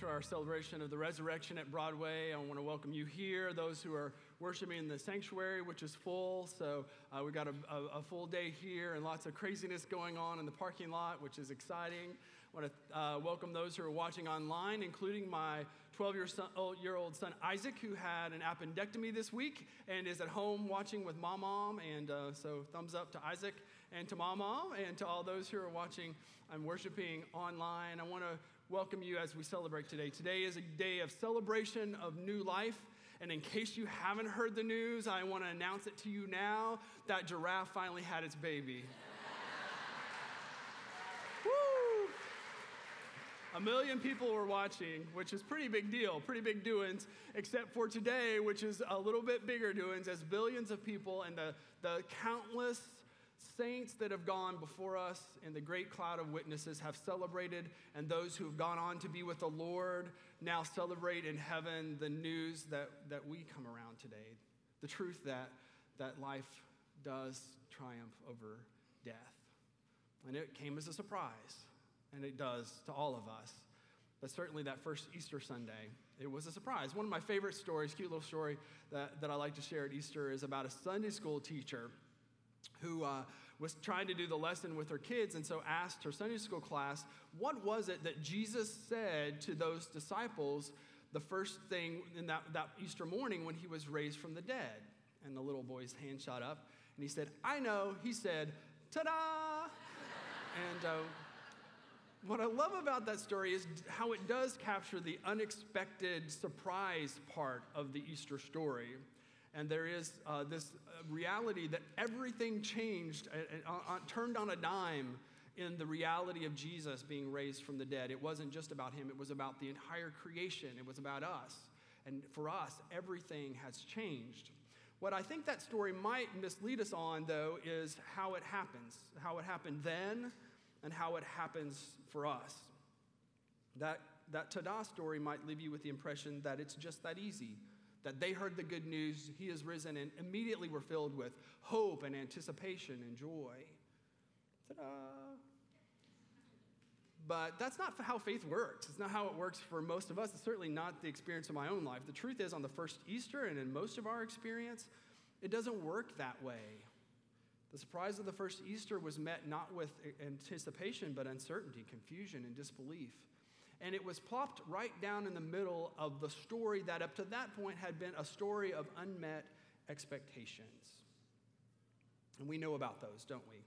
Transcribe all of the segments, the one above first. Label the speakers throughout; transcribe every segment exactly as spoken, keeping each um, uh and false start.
Speaker 1: for our celebration of the resurrection at Broadway. I want to welcome you here, those who are worshiping in the sanctuary, which is full. So uh, we've got a, a, a full day here and lots of craziness going on in the parking lot, which is exciting. I want to uh, welcome those who are watching online, including my twelve-year-old son, Isaac, who had an appendectomy this week and is at home watching with Mom Mom. And uh, so thumbs up to Isaac and to Mom Mom and to all those who are watching and worshiping online. I want to welcome you as we celebrate today. Today is a day of celebration of new life. And in case you haven't heard the news, I want to announce it to you now that giraffe finally had its baby. Woo! A million people were watching, which is pretty big deal, pretty big doings, except for today, which is a little bit bigger doings, as billions of people and the, the countless saints that have gone before us in the great cloud of witnesses have celebrated, and those who have gone on to be with the Lord now celebrate in heaven the news that, that we come around today, the truth that, that life does triumph over death. And it came as a surprise, and it does to all of us. But certainly that first Easter Sunday, it was a surprise. One of my favorite stories, cute little story that, that I like to share at Easter, is about a Sunday school teacher who uh, was trying to do the lesson with her kids, and so asked her Sunday school class, what was it that Jesus said to those disciples the first thing in that, that Easter morning when he was raised from the dead? And the little boy's hand shot up, and he said, I know. He said, ta-da! And uh, what I love about that story is how it does capture the unexpected surprise part of the Easter story. And there is uh, this reality that everything changed, uh, uh, turned on a dime in the reality of Jesus being raised from the dead. It wasn't just about him. It was about the entire creation. It was about us. And for us, everything has changed. What I think that story might mislead us on, though, is how it happens, how it happened then and how it happens for us. That, that ta-da story might leave you with the impression that it's just that easy, that they heard the good news, he is risen, and immediately were filled with hope and anticipation and joy. Ta-da! But that's not how faith works. It's not how it works for most of us. It's certainly not the experience of my own life. The truth is, on the first Easter and in most of our experience, it doesn't work that way. The surprise of the first Easter was met not with anticipation, but uncertainty, confusion, and disbelief. And it was plopped right down in the middle of the story that up to that point had been a story of unmet expectations. And we know about those, don't we?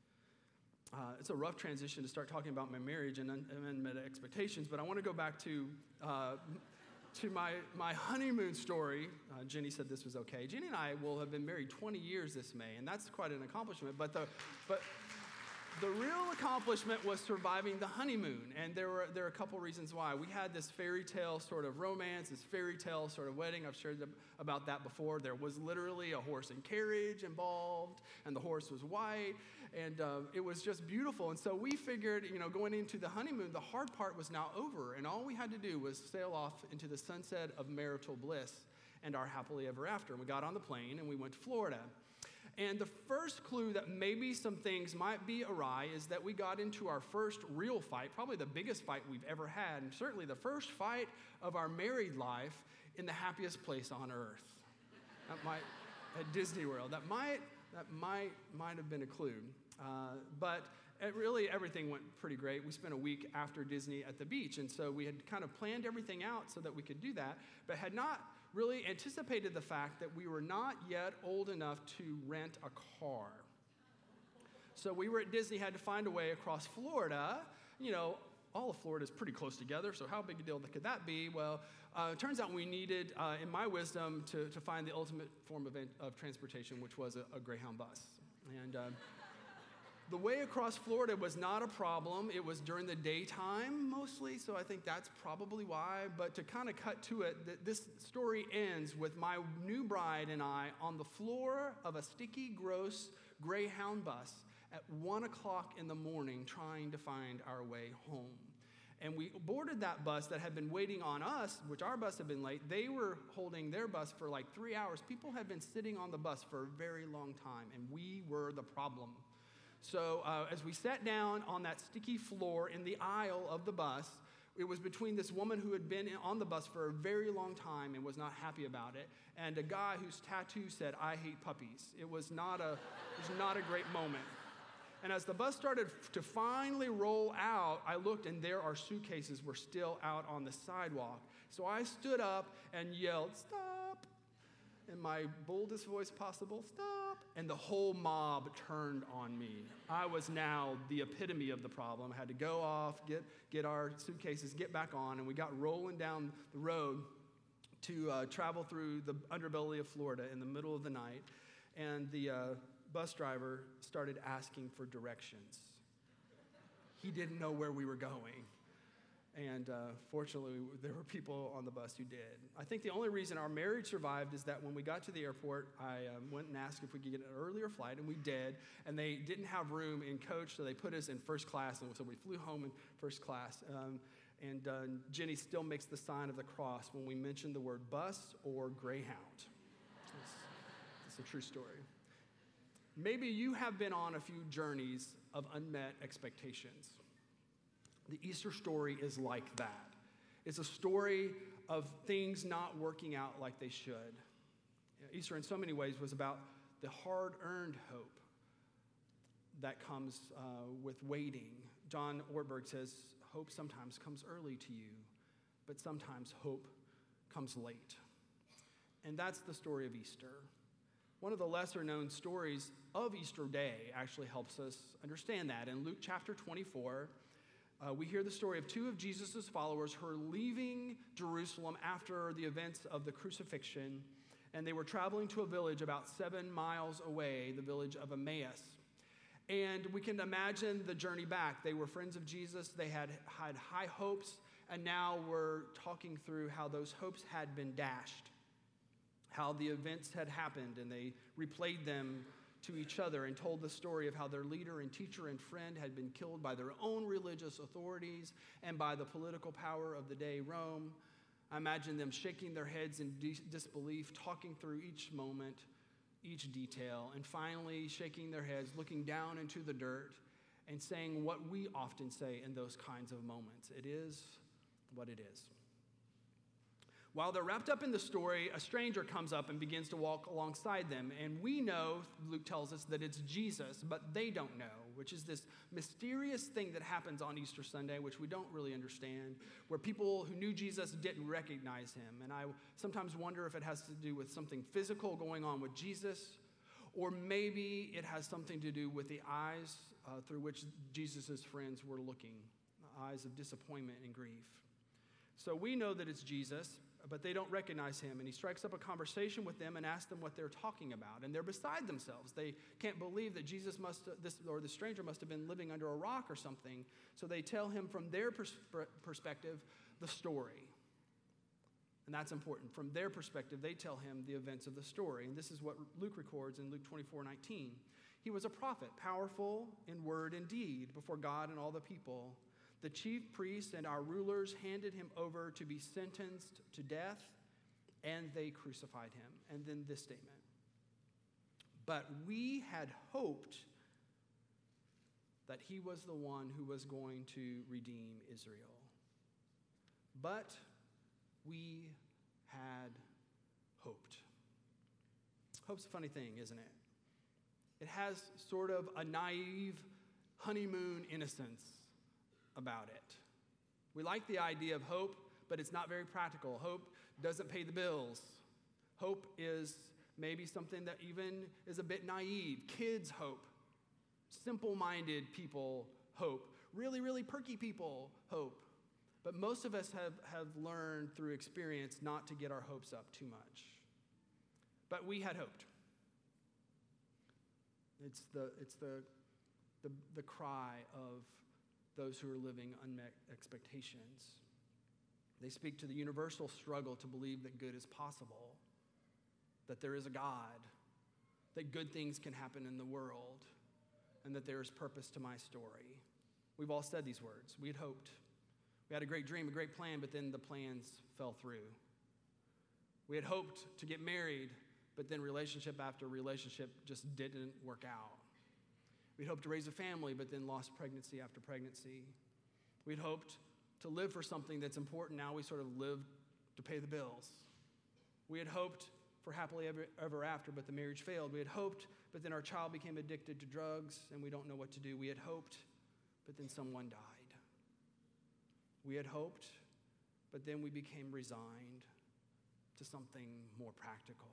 Speaker 1: Uh, it's a rough transition to start talking about my marriage and un- unmet expectations, but I want to go back to uh, to my, my honeymoon story. Uh, Jenny said this was okay. Jenny and I will have been married twenty years this May, and that's quite an accomplishment, but the but The real accomplishment was surviving the honeymoon, and there were there are a couple reasons why. We had this fairy tale sort of romance, this fairy tale sort of wedding. I've shared about that before. There was literally a horse and carriage involved, and the horse was white, and uh, it was just beautiful. And so we figured, you know, going into the honeymoon, the hard part was now over, and all we had to do was sail off into the sunset of marital bliss and our happily ever after. And we got on the plane, and we went to Florida. And the first clue that maybe some things might be awry is that we got into our first real fight, probably the biggest fight we've ever had, and certainly the first fight of our married life in the happiest place on earth. That might, at Disney World, that might, that might, might have been a clue. Uh, but it really, everything went pretty great. We spent a week after Disney at the beach, and so we had kind of planned everything out so that we could do that, but had not really anticipated the fact that we were not yet old enough to rent a car. So we were at Disney, had to find a way across Florida. You know, all of Florida is pretty close together, so how big a deal could that be? Well, uh, it turns out we needed, uh, in my wisdom, to, to find the ultimate form of, of transportation, which was a, a Greyhound bus. And uh, the way across Florida was not a problem. It was during the daytime mostly, so I think that's probably why. But to kind of cut to it, th- this story ends with my new bride and I on the floor of a sticky, gross Greyhound bus at one o'clock in the morning trying to find our way home. And we boarded that bus that had been waiting on us, which our bus had been late. They were holding their bus for like three hours. People had been sitting on the bus for a very long time, and we were the problem. So uh, as we sat down on that sticky floor in the aisle of the bus, it was between this woman who had been on the bus for a very long time and was not happy about it, and a guy whose tattoo said, "I hate puppies." It was not a, it was not a great moment. And as the bus started to finally roll out, I looked, and there our suitcases were still out on the sidewalk. So I stood up and yelled, "Stop!" in my boldest voice possible, "Stop!" And the whole mob turned on me. I was now the epitome of the problem. I had to go off, get, get our suitcases, get back on, and we got rolling down the road to uh, travel through the underbelly of Florida in the middle of the night. And the uh, bus driver started asking for directions. He didn't know where we were going. And uh, fortunately, there were people on the bus who did. I think the only reason our marriage survived is that when we got to the airport, I um, went and asked if we could get an earlier flight, and we did. And they didn't have room in coach, so they put us in first class. And so we flew home in first class. Um, and uh, Jenny still makes the sign of the cross when we mention the word bus or Greyhound. It's, it's a true story. Maybe you have been on a few journeys of unmet expectations. The Easter story is like that. It's a story of things not working out like they should. Easter, in so many ways, was about the hard-earned hope that comes uh, with waiting. John Ortberg says, hope sometimes comes early to you, but sometimes hope comes late. And that's the story of Easter. One of the lesser-known stories of Easter Day actually helps us understand that. In Luke chapter twenty-four, Uh, we hear the story of two of Jesus' followers who are leaving Jerusalem after the events of the crucifixion, and they were traveling to a village about seven miles away, the village of Emmaus. And we can imagine the journey back. They were friends of Jesus. They had had high hopes, and now we're talking through how those hopes had been dashed, how the events had happened, and they replayed them to each other and told the story of how their leader and teacher and friend had been killed by their own religious authorities and by the political power of the day, Rome. I imagine them shaking their heads in dis- disbelief, talking through each moment, each detail, and finally shaking their heads, looking down into the dirt and saying what we often say in those kinds of moments. It is what it is. While they're wrapped up in the story, a stranger comes up and begins to walk alongside them. And we know, Luke tells us, that it's Jesus, but they don't know, which is this mysterious thing that happens on Easter Sunday, which we don't really understand, where people who knew Jesus didn't recognize him. And I sometimes wonder if it has to do with something physical going on with Jesus, or maybe it has something to do with the eyes uh, through which Jesus' friends were looking, eyes of disappointment and grief. So we know that it's Jesus, but they don't recognize him, and he strikes up a conversation with them and asks them what they're talking about, and they're beside themselves. They can't believe that Jesus must, this or the stranger must have been living under a rock or something, so they tell him from their pers- perspective the story, and that's important. From their perspective, they tell him the events of the story, and this is what Luke records in Luke twenty-four nineteen. He was a prophet, powerful in word and deed before God and all the people. The chief priests and our rulers handed him over to be sentenced to death, and they crucified him. And then this statement. But we had hoped that he was the one who was going to redeem Israel. But we had hoped. Hope's a funny thing, isn't it? It has sort of a naive honeymoon innocence about it. We like the idea of hope, but it's not very practical. Hope doesn't pay the bills. Hope is maybe something that even is a bit naive. Kids hope. Simple-minded people hope. Really, really perky people hope. But most of us have, have learned through experience not to get our hopes up too much. But we had hoped. It's the, it's the, the, the cry of those who are living unmet expectations. They speak to the universal struggle to believe that good is possible, that there is a God, that good things can happen in the world, and that there is purpose to my story. We've all said these words. We had hoped. We had a great dream, a great plan, but then the plans fell through. We had hoped to get married, but then relationship after relationship just didn't work out. We'd hoped to raise a family, but then lost pregnancy after pregnancy. We'd hoped to live for something that's important. Now we sort of live to pay the bills. We had hoped for happily ever, ever after, but the marriage failed. We had hoped, but then our child became addicted to drugs, and we don't know what to do. We had hoped, but then someone died. We had hoped, but then we became resigned to something more practical.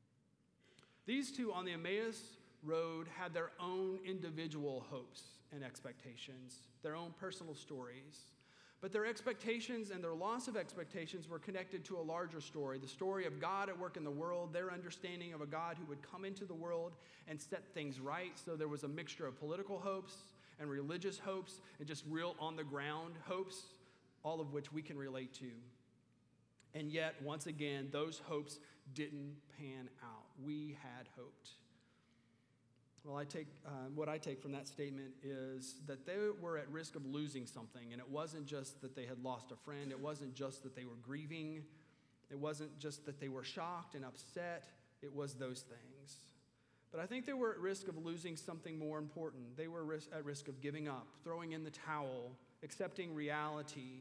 Speaker 1: These two on the Emmaus Road had their own individual hopes and expectations, their own personal stories. But their expectations and their loss of expectations were connected to a larger story, the story of God at work in the world, their understanding of a God who would come into the world and set things right. So there was a mixture of political hopes and religious hopes and just real on-the-ground hopes, all of which we can relate to. And yet, once again, those hopes didn't pan out. We had hoped. Well, I take uh, what I take from that statement is that they were at risk of losing something, and it wasn't just that they had lost a friend. It wasn't just that they were grieving. It wasn't just that they were shocked and upset. It was those things. But I think they were at risk of losing something more important. They were ris- at risk of giving up, throwing in the towel, accepting reality,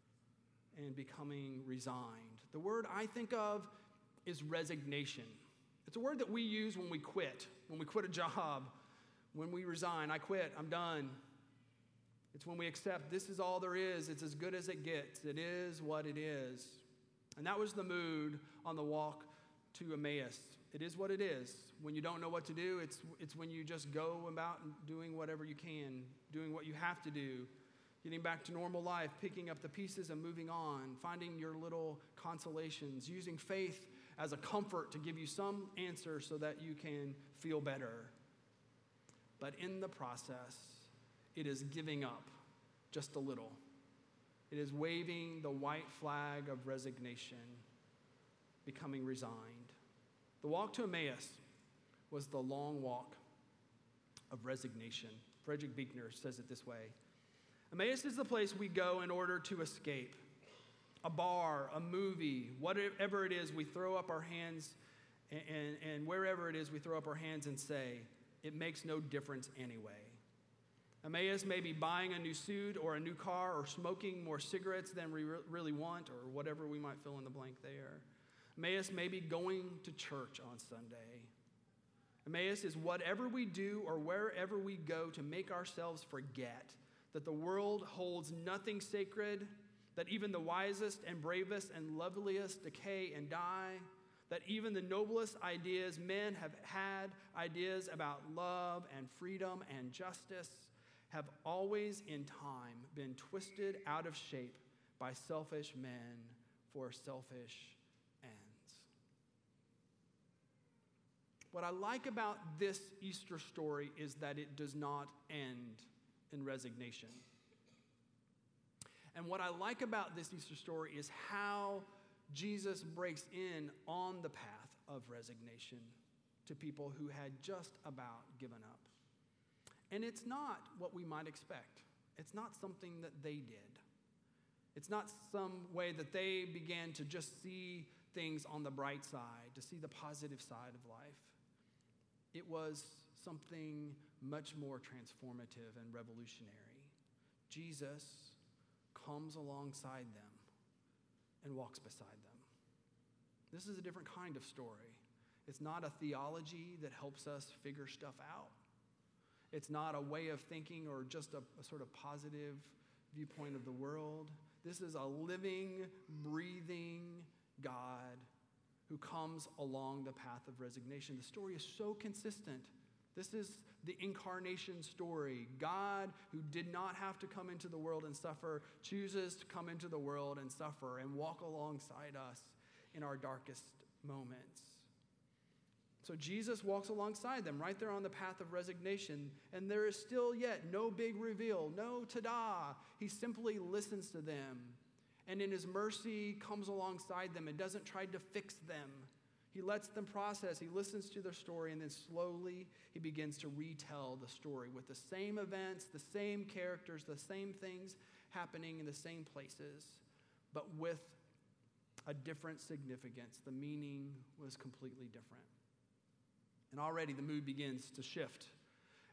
Speaker 1: and becoming resigned. The word I think of is resignation. It's a word that we use when we quit, when we quit a job, when we resign. I quit, I'm done. It's when we accept this is all there is. It's as good as it gets. It is what it is. And that was the mood on the walk to Emmaus. It is what it is. When you don't know what to do, it's, it's when you just go about doing whatever you can, doing what you have to do, getting back to normal life, picking up the pieces and moving on, finding your little consolations, using faith as a comfort to give you some answer so that you can feel better. But in the process, it is giving up just a little. It is waving the white flag of resignation, becoming resigned. The walk to Emmaus was the long walk of resignation. Frederick Buechner says it this way: Emmaus is the place we go in order to escape. A bar, a movie, whatever it is, we throw up our hands, and, and, and wherever it is, we throw up our hands and say, it makes no difference anyway. Emmaus may be buying a new suit or a new car or smoking more cigarettes than we re- really want, or whatever we might fill in the blank there. Emmaus may be going to church on Sunday. Emmaus is whatever we do or wherever we go to make ourselves forget that the world holds nothing sacred, that even the wisest and bravest and loveliest decay and die, that even the noblest ideas men have had, ideas about love and freedom and justice, have always in time been twisted out of shape by selfish men for selfish ends. What I like about this Easter story is that it does not end in resignation. And what I like about this Easter story is how Jesus breaks in on the path of resignation to people who had just about given up. And it's not what we might expect. It's not something that they did. It's not some way that they began to just see things on the bright side, to see the positive side of life. It was something much more transformative and revolutionary. Jesus comes alongside them and walks beside them. This is a different kind of story. It's not a theology that helps us figure stuff out. It's not a way of thinking or just a, a sort of positive viewpoint of the world. This is a living, breathing God who comes along the path of resignation. The story is so consistent. This is the incarnation story. God, who did not have to come into the world and suffer, chooses to come into the world and suffer and walk alongside us in our darkest moments. So Jesus walks alongside them right there on the path of resignation, and there is still yet no big reveal, no ta-da. He simply listens to them, and in his mercy comes alongside them and doesn't try to fix them. He lets them process. He listens to their story, and then slowly he begins to retell the story with the same events, the same characters, the same things happening in the same places, but with a different significance. The meaning was completely different. And already the mood begins to shift.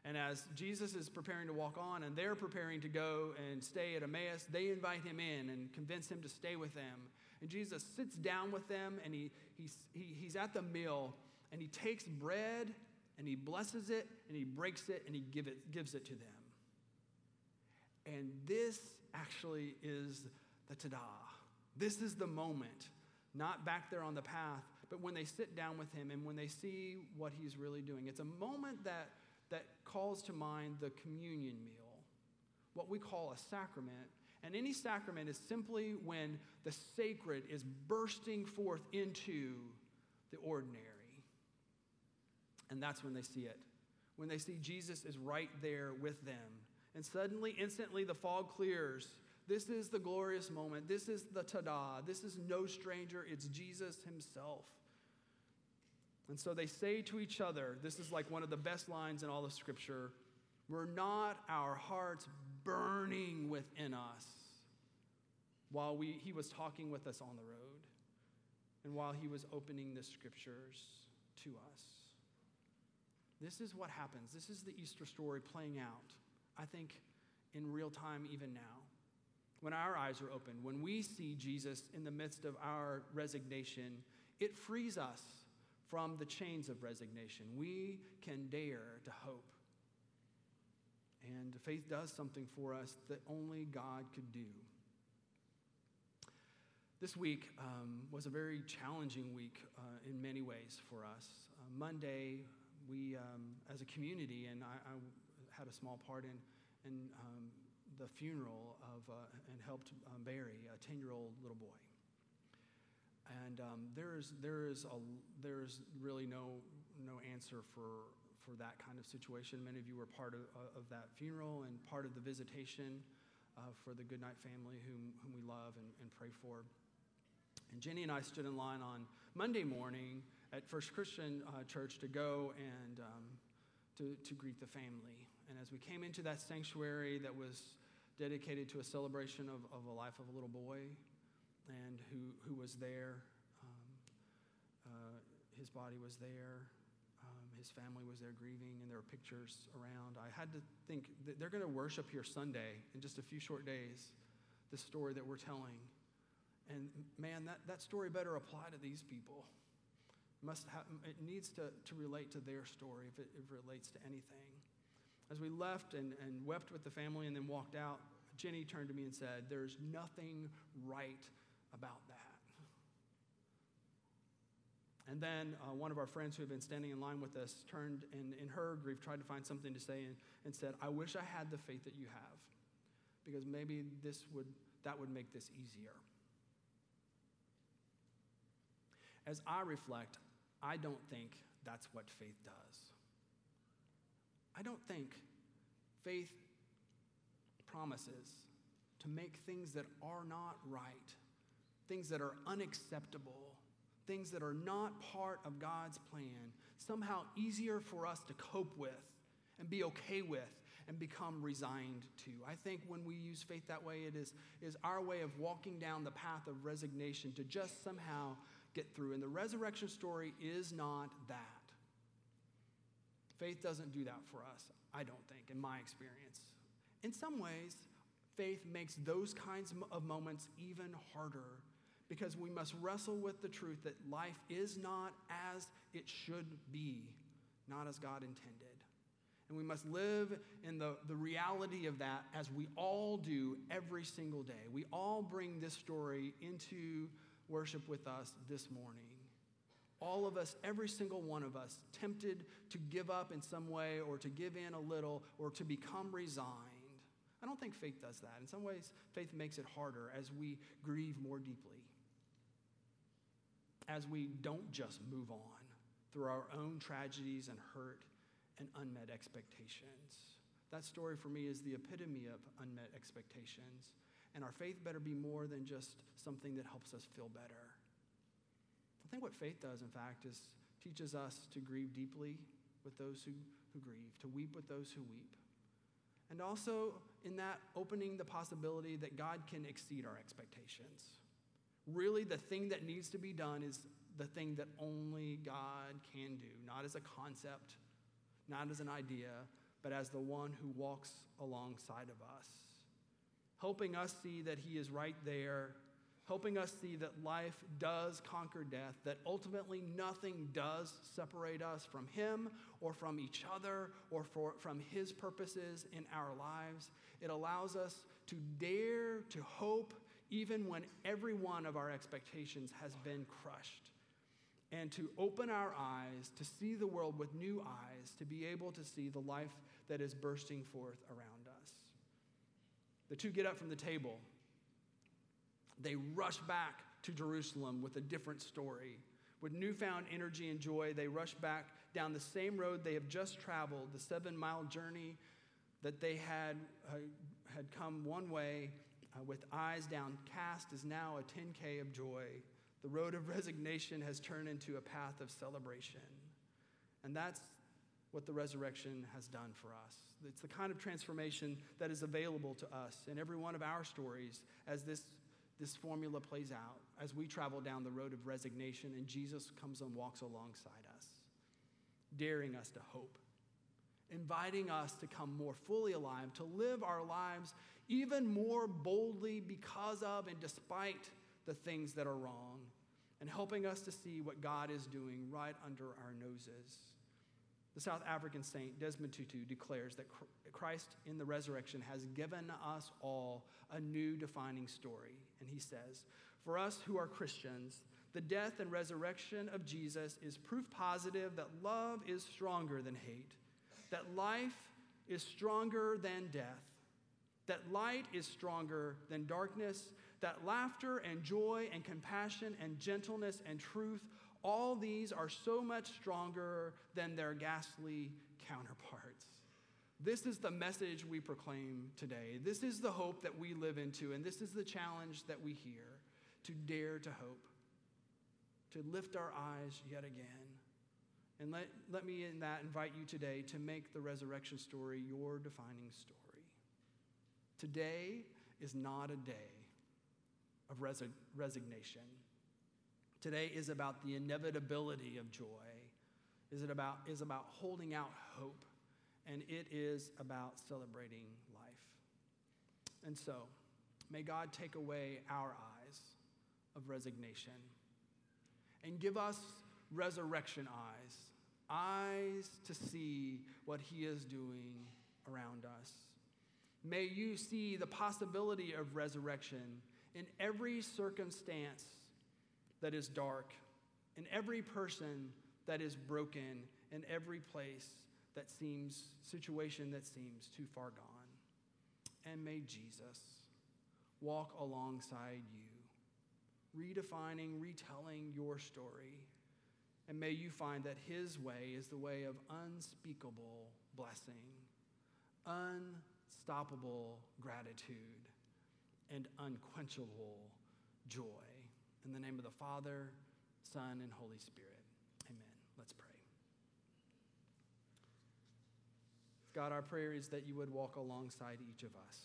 Speaker 1: And as Jesus is preparing to walk on and they're preparing to go and stay at Emmaus, they invite him in and convince him to stay with them. And Jesus sits down with them, and he, he's, he, he's at the meal, and he takes bread, and he blesses it, and he breaks it, and he give it, gives it to them. And this actually is the ta-da. This is the moment, not back there on the path, but when they sit down with him and when they see what he's really doing. It's a moment that, that calls to mind the communion meal, what we call a sacrament. And any sacrament is simply when the sacred is bursting forth into the ordinary. And that's when they see it. When they see Jesus is right there with them. And suddenly, instantly, the fog clears. This is the glorious moment. This is the ta-da. This is no stranger. It's Jesus himself. And so they say to each other, this is like one of the best lines in all of Scripture, "Were not our hearts burning within us while we, he was talking with us on the road and while he was opening the Scriptures to us?" This is what happens. This is the Easter story playing out, I think, in real time even now. When our eyes are open, when we see Jesus in the midst of our resignation, it frees us from the chains of resignation. We can dare to hope. And faith does something for us that only God could do. This week um, was a very challenging week uh, in many ways for us. Uh, Monday, we, um, as a community, and I, I had a small part in, in um, the funeral of, uh, and helped um, bury a ten-year-old little boy. And um, there is there is a there is really no no answer for for that kind of situation. Many of you were part of, of that funeral and part of the visitation uh, for the Goodnight family, whom whom we love and, and pray for. And Jenny and I stood in line on Monday morning at First Christian uh, Church to go and um, to to greet the family. And as we came into that sanctuary that was dedicated to a celebration of, of a life of a little boy, and who, who was there. Um, uh, his body was there. Um, his family was there grieving, and there were pictures around. I had to think that they're going to worship here Sunday in just a few short days, the story that we're telling. And man, that, that story better apply to these people. Must have, it needs to, to relate to their story if it, if it relates to anything. As we left and, and wept with the family and then walked out, Jenny turned to me and said, "There's nothing right about that." And then uh, one of our friends who had been standing in line with us turned and in her grief tried to find something to say and, and said, "I wish I had the faith that you have, because maybe this would that would make this easier." As I reflect, I don't think that's what faith does. I don't think faith promises to make things that are not right, things that are unacceptable, things that are not part of God's plan, somehow easier for us to cope with and be okay with and become resigned to. I think when we use faith that way, it is, is our way of walking down the path of resignation to just somehow get through. And the resurrection story is not that. Faith doesn't do that for us, I don't think, in my experience. In some ways, faith makes those kinds of moments even harder, because we must wrestle with the truth that life is not as it should be, not as God intended. And we must live in the, the reality of that, as we all do every single day. We all bring this story into worship with us this morning. All of us, every single one of us, tempted to give up in some way or to give in a little or to become resigned. I don't think faith does that. In some ways, faith makes it harder as we grieve more deeply, as we don't just move on through our own tragedies and hurt and unmet expectations. That story for me is the epitome of unmet expectations. And our faith better be more than just something that helps us feel better. I think what faith does, in fact, is teaches us to grieve deeply with those who, who grieve, to weep with those who weep. And also in that opening the possibility that God can exceed our expectations. Really, the thing that needs to be done is the thing that only God can do, not as a concept, not as an idea, but as the one who walks alongside of us, helping us see that he is right there, helping us see that life does conquer death, that ultimately nothing does separate us from him or from each other or for, from his purposes in our lives. It allows us to dare to hope even when every one of our expectations has been crushed, and to open our eyes to see the world with new eyes, to be able to see the life that is bursting forth around us. The two get up from the table. They rush back to Jerusalem with a different story. With newfound energy and joy, they rush back down the same road they have just traveled, the seven-mile journey that they had, uh, had come one way uh, with eyes downcast is now a ten K of joy. The road of resignation has turned into a path of celebration. And that's what the resurrection has done for us. It's the kind of transformation that is available to us in every one of our stories as this, this formula plays out, as we travel down the road of resignation and Jesus comes and walks alongside us, daring us to hope, inviting us to come more fully alive, to live our lives even more boldly because of and despite the things that are wrong, and helping us to see what God is doing right under our noses. The South African saint Desmond Tutu declares that Christ in the resurrection has given us all a new defining story. And he says, for us who are Christians, the death and resurrection of Jesus is proof positive that love is stronger than hate, that life is stronger than death, that light is stronger than darkness, that laughter and joy and compassion and gentleness and truth, all these are so much stronger than their ghastly counterparts. This is the message we proclaim today. This is the hope that we live into, and this is the challenge that we hear, to dare to hope, to lift our eyes yet again. And let, let me in that invite you today to make the resurrection story your defining story. Today is not a day of resi- resignation. Today is about the inevitability of joy. Is it about is about holding out hope, and it is about celebrating life. And so, may God take away our eyes of resignation and give us resurrection eyes, eyes to see what he is doing around us. May you see the possibility of resurrection in every circumstance that is dark, in every person that is broken, in every place that seems, situation that seems too far gone. And may Jesus walk alongside you, redefining, retelling your story. And may you find that his way is the way of unspeakable blessing, unstoppable gratitude, and unquenchable joy. In the name of the Father, Son, and Holy Spirit. Amen. Let's pray. God, our prayer is that you would walk alongside each of us,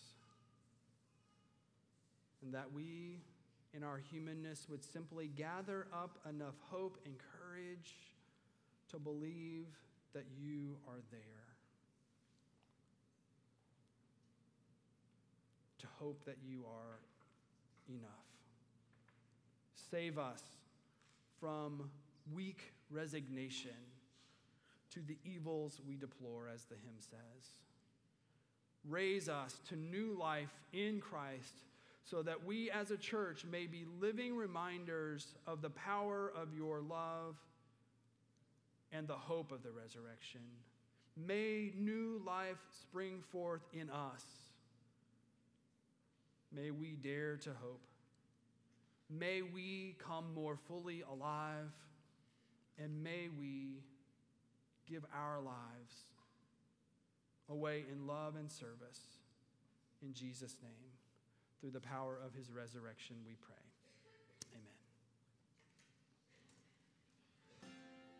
Speaker 1: and that we, in our humanness, would simply gather up enough hope and courage to believe that you are there, to hope that you are enough. Save us from weak resignation to the evils we deplore, as the hymn says. Raise us to new life in Christ so that we as a church may be living reminders of the power of your love and the hope of the resurrection. May new life spring forth in us. May we dare to hope. May we come more fully alive, and may we give our lives away in love and service. In Jesus' name, through the power of his resurrection, we pray.